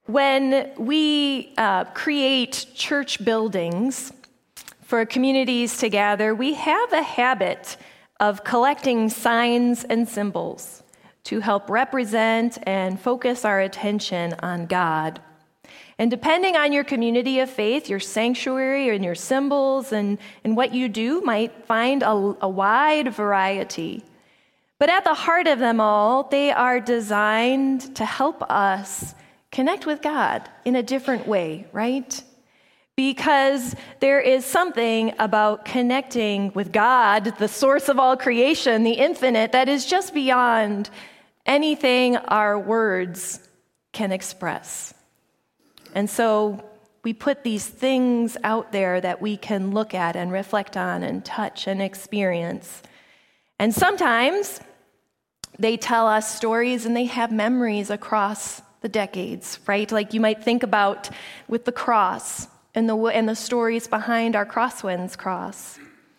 When we create church buildings for communities to gather, we have a habit of collecting signs and symbols to help represent and focus our attention on God. And depending on your community of faith, your sanctuary and your symbols and what you do might find a wide variety. But at the heart of them all, they are designed to help us connect with God in a different way, right? Because there is something about connecting with God, the source of all creation, the infinite, that is just beyond anything our words can express. And so we put these things out there that we can look at and reflect on and touch and experience. And sometimes they tell us stories and they have memories across the decades, right? Like you might think about with the cross and the stories behind our Crosswinds cross.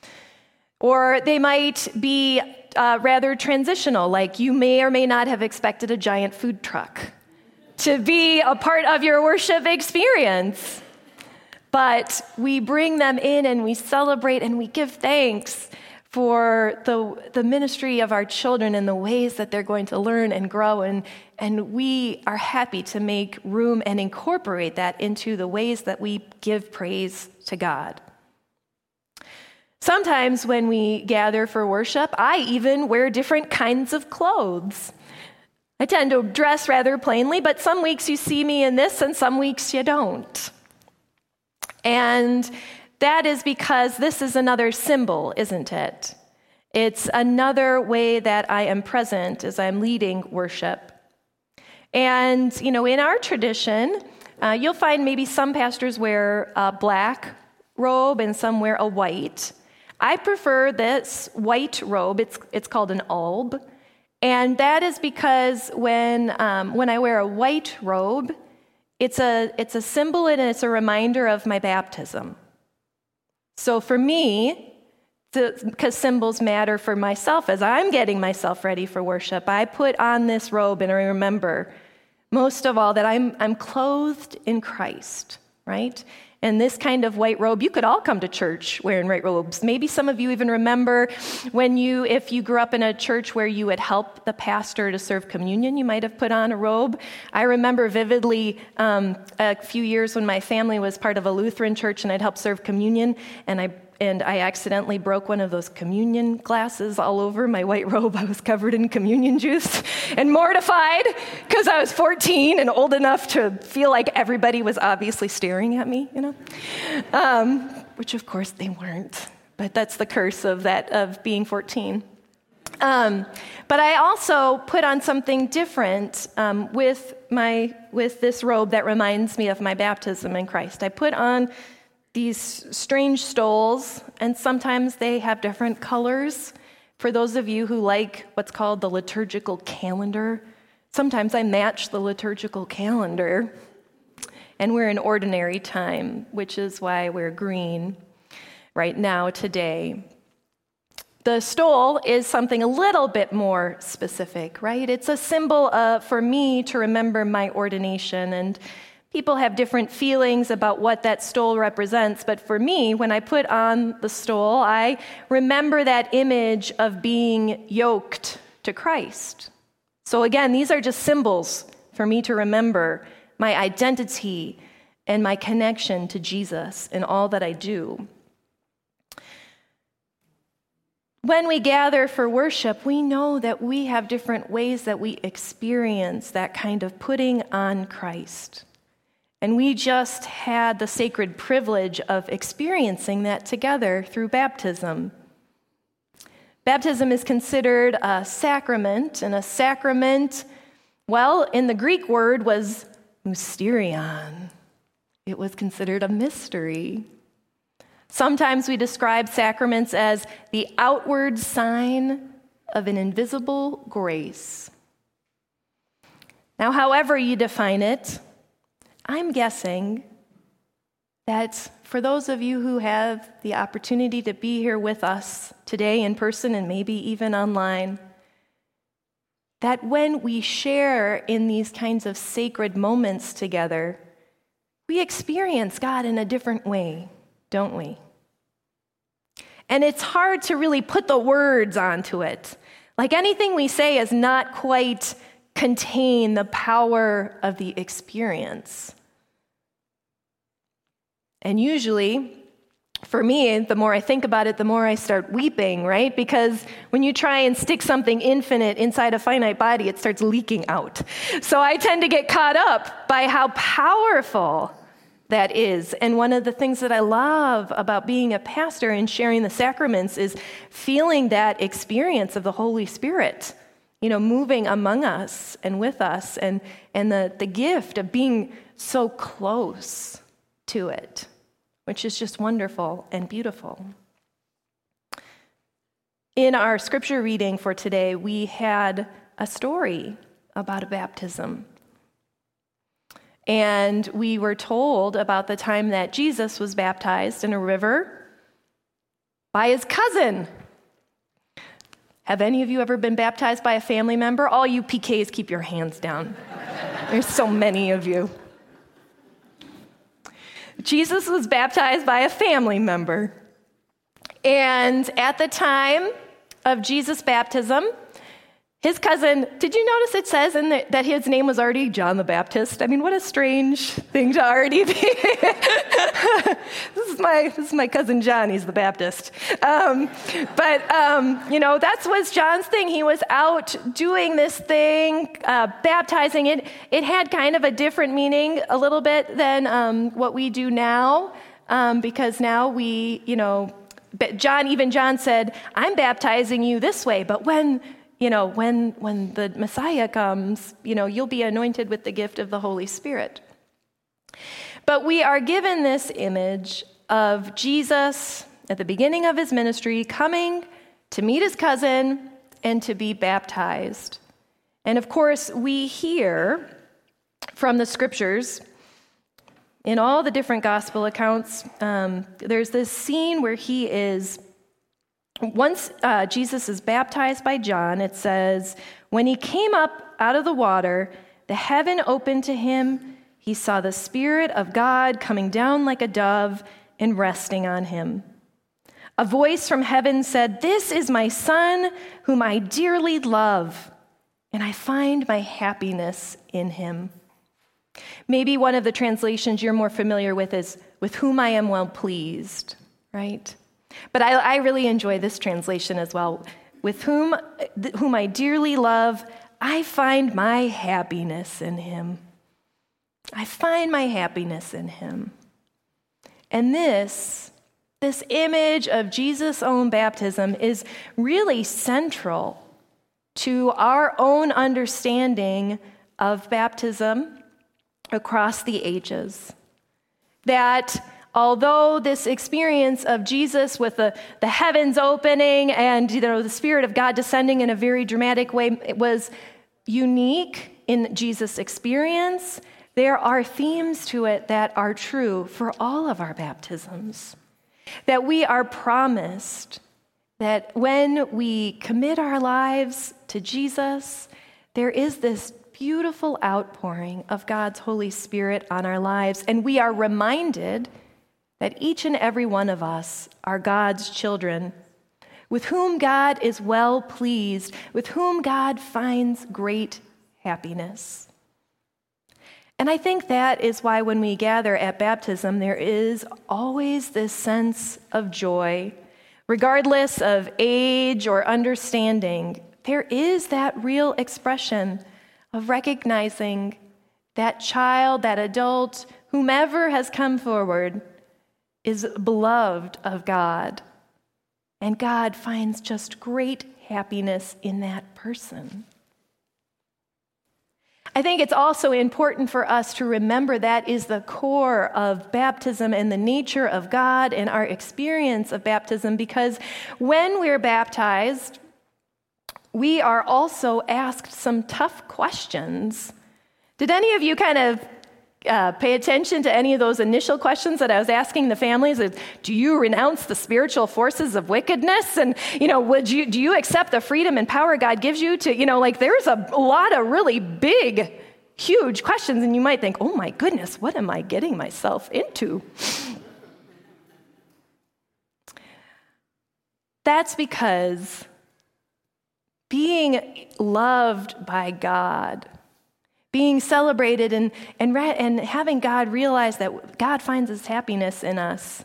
Or they might be rather transitional, like you may or may not have expected a giant food truck to be a part of your worship experience. But we bring them in and we celebrate and we give thanks for the ministry of our children and the ways that they're going to learn and grow. And we are happy to make room and incorporate that into the ways that we give praise to God. Sometimes when we gather for worship, I even wear different kinds of clothes. I tend to dress rather plainly, but some weeks you see me in this and some weeks you don't. And that is because this is another symbol, isn't it? It's another way that I am present as I'm leading worship. And, in our tradition, you'll find maybe some pastors wear a black robe and some wear a white. I prefer this white robe. It's called an alb. And that is because when I wear a white robe, it's a symbol and it's a reminder of my baptism. So for me, because symbols matter for myself as I'm getting myself ready for worship, I put on this robe and I remember most of all that I'm clothed in Christ, right? And this kind of white robe, you could all come to church wearing white robes. Maybe some of you even remember if you grew up in a church where you would help the pastor to serve communion, you might have put on a robe. I remember vividly a few years when my family was part of a Lutheran church and I'd help serve communion, and I accidentally broke one of those communion glasses all over my white robe. I was covered in communion juice and mortified because I was 14 and old enough to feel like everybody was obviously staring at me, which of course they weren't. But that's the curse of being 14. But I also put on something different with this robe that reminds me of my baptism in Christ. I put on these strange stoles, and sometimes they have different colors. For those of you who like what's called the liturgical calendar, sometimes I match the liturgical calendar, and we're in ordinary time, which is why we're green right now today. The stole is something a little bit more specific, right? It's a symbol for me to remember my ordination, and people have different feelings about what that stole represents, but for me, when I put on the stole, I remember that image of being yoked to Christ. So again, these are just symbols for me to remember my identity and my connection to Jesus in all that I do. When we gather for worship, we know that we have different ways that we experience that kind of putting on Christ. And we just had the sacred privilege of experiencing that together through baptism. Baptism is considered a sacrament, and a sacrament, in the Greek word was mysterion. It was considered a mystery. Sometimes we describe sacraments as the outward sign of an invisible grace. Now, however you define it, I'm guessing that for those of you who have the opportunity to be here with us today in person and maybe even online, that when we share in these kinds of sacred moments together, we experience God in a different way, don't we? And it's hard to really put the words onto it. Like anything we say is not quite contain the power of the experience. And usually, for me, the more I think about it, the more I start weeping, right? Because when you try and stick something infinite inside a finite body, it starts leaking out. So I tend to get caught up by how powerful that is. And one of the things that I love about being a pastor and sharing the sacraments is feeling that experience of the Holy Spirit, moving among us and with us, and the gift of being so close to it, which is just wonderful and beautiful. In our scripture reading for today, we had a story about a baptism. And we were told about the time that Jesus was baptized in a river by his cousin. Have any of you ever been baptized by a family member? All you PKs, keep your hands down. There's so many of you. Jesus was baptized by a family member. And at the time of Jesus' baptism, his cousin, did you notice it says that his name was already John the Baptist? I mean, what a strange thing to already be. This is my cousin John, he's the Baptist. That was John's thing. He was out doing this thing, baptizing it. It had kind of a different meaning a little bit than what we do now, because now we, John said, I'm baptizing you this way, but when the Messiah comes, you'll be anointed with the gift of the Holy Spirit. But we are given this image of Jesus at the beginning of his ministry coming to meet his cousin and to be baptized. And of course, we hear from the scriptures in all the different gospel accounts, there's this scene where he is. Once Jesus is baptized by John, it says, when he came up out of the water, the heaven opened to him. He saw the Spirit of God coming down like a dove and resting on him. A voice from heaven said, "This is my Son, whom I dearly love, and I find my happiness in him." Maybe one of the translations you're more familiar with is, "with whom I am well pleased," right? But I really enjoy this translation as well. With whom I dearly love, I find my happiness in him. I find my happiness in him. And this image of Jesus' own baptism is really central to our own understanding of baptism across the ages. That although this experience of Jesus with the heavens opening and the Spirit of God descending in a very dramatic way, it was unique in Jesus' experience, there are themes to it that are true for all of our baptisms. That we are promised that when we commit our lives to Jesus, there is this beautiful outpouring of God's Holy Spirit on our lives, and we are reminded that each and every one of us are God's children, with whom God is well pleased, with whom God finds great happiness. And I think that is why when we gather at baptism, there is always this sense of joy. Regardless of age or understanding, there is that real expression of recognizing that child, that adult, whomever has come forward, is beloved of God, and God finds just great happiness in that person. I think it's also important for us to remember that is the core of baptism and the nature of God and our experience of baptism, because when we're baptized, we are also asked some tough questions. Did any of you kind of pay attention to any of those initial questions that I was asking the families. Do you renounce the spiritual forces of wickedness? And, do you accept the freedom and power God gives you to, there's a lot of really big, huge questions. And you might think, oh my goodness, what am I getting myself into? That's because being loved by God, being celebrated and having God realize that God finds his happiness in us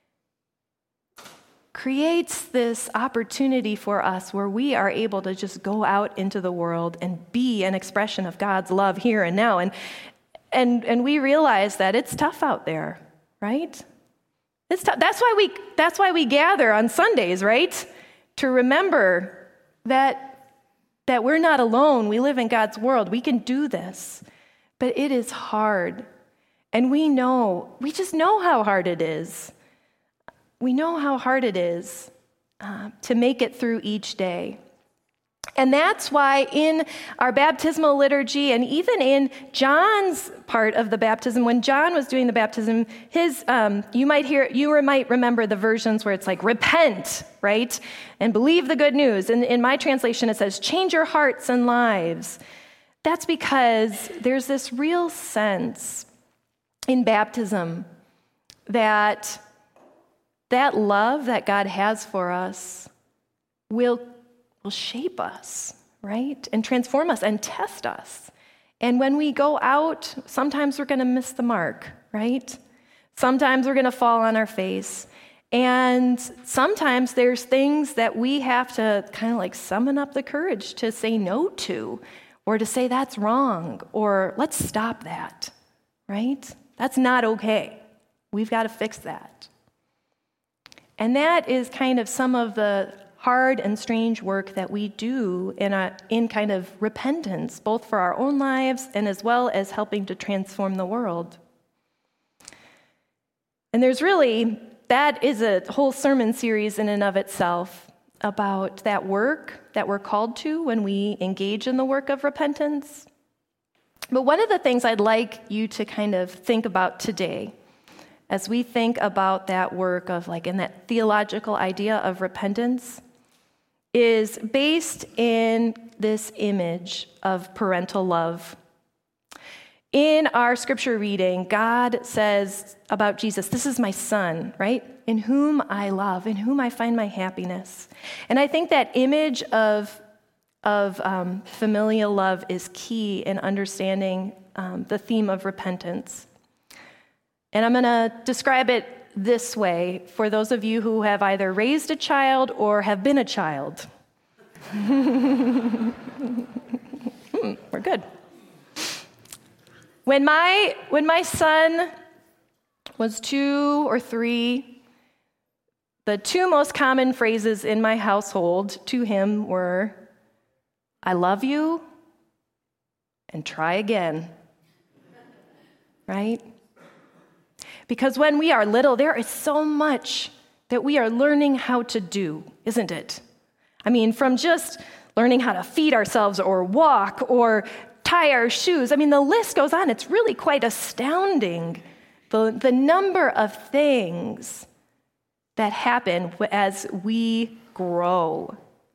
creates this opportunity for us where we are able to just go out into the world and be an expression of God's love here and now. And we realize that it's tough out there, right? It's tough. That's why we gather on Sundays, right? To remember that we're not alone. We live in God's world. We can do this. But it is hard. And we just know how hard it is. We know how hard it is to make it through each day. And that's why in our baptismal liturgy, and even in John's part of the baptism, when John was doing the baptism, you might remember the versions where it's like, repent, right? And believe the good news. And in my translation, it says, change your hearts and lives. That's because there's this real sense in baptism that love that God has for us will shape us, right? And transform us and test us. And when we go out, sometimes we're going to miss the mark, right? Sometimes we're going to fall on our face. And sometimes there's things that we have to kind of like summon up the courage to say no to, or to say that's wrong, or let's stop that, right? That's not okay. We've got to fix that. And that is kind of some of the hard and strange work that we do in kind of repentance, both for our own lives and as well as helping to transform the world. And that is a whole sermon series in and of itself about that work that we're called to when we engage in the work of repentance. But one of the things I'd like you to kind of think about today, as we think about that work of in that theological idea of repentance, is based in this image of parental love. In our scripture reading, God says about Jesus, this is my son, right? In whom I love, in whom I find my happiness. And I think that image of familial love is key in understanding the theme of repentance. And I'm going to describe it this way for those of you who have either raised a child or have been a child. We're good. When my son was 2 or 3, the 2 most common phrases in my household to him were, I love you, and try again. Right? Because when we are little, there is so much that we are learning how to do, isn't it? I mean, from just learning how to feed ourselves or walk or tie our shoes. I mean, the list goes on. It's really quite astounding, the number of things that happen as we grow.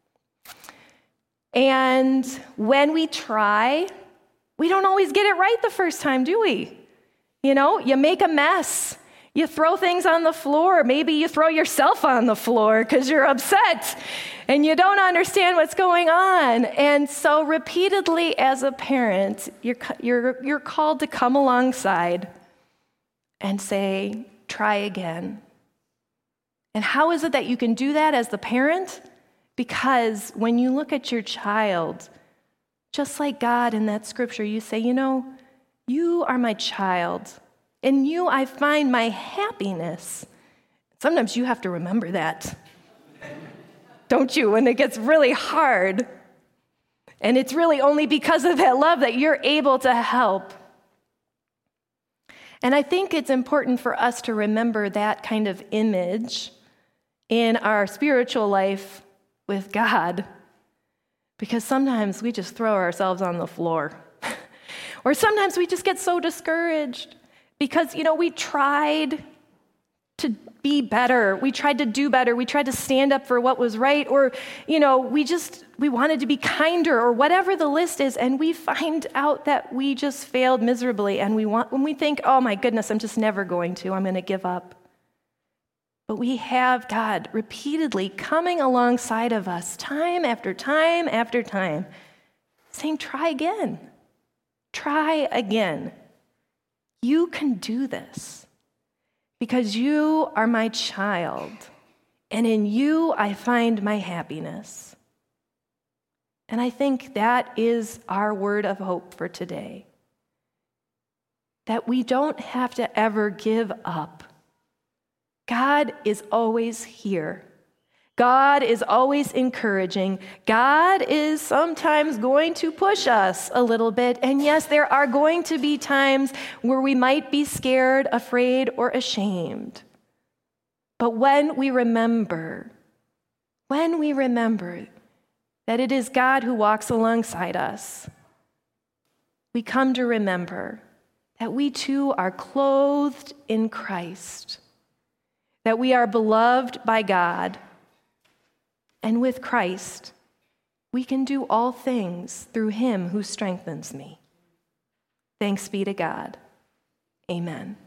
And when we try, we don't always get it right the first time, do we? You make a mess. You throw things on the floor. Maybe you throw yourself on the floor because you're upset and you don't understand what's going on. And so repeatedly as a parent, you're called to come alongside and say, try again. And how is it that you can do that as the parent? Because when you look at your child, just like God in that scripture, you say, you are my child. In you, I find my happiness. Sometimes you have to remember that, don't you, when it gets really hard. And it's really only because of that love that you're able to help. And I think it's important for us to remember that kind of image in our spiritual life with God, because sometimes we just throw ourselves on the floor. Or sometimes we just get so discouraged because, we tried to be better. We tried to do better. We tried to stand up for what was right. Or, we wanted to be kinder or whatever the list is. And we find out that we just failed miserably. And when we think, oh my goodness, I'm just never going to, I'm going to give up. But we have God repeatedly coming alongside of us time after time after time, saying, try again. Try again. You can do this because you are my child, and in you I find my happiness. And I think that is our word of hope for today, that we don't have to ever give up. God is always here. God is always encouraging. God is sometimes going to push us a little bit. And yes, there are going to be times where we might be scared, afraid, or ashamed. But when we remember that it is God who walks alongside us, we come to remember that we too are clothed in Christ, that we are beloved by God, and with Christ, we can do all things through him who strengthens me. Thanks be to God. Amen.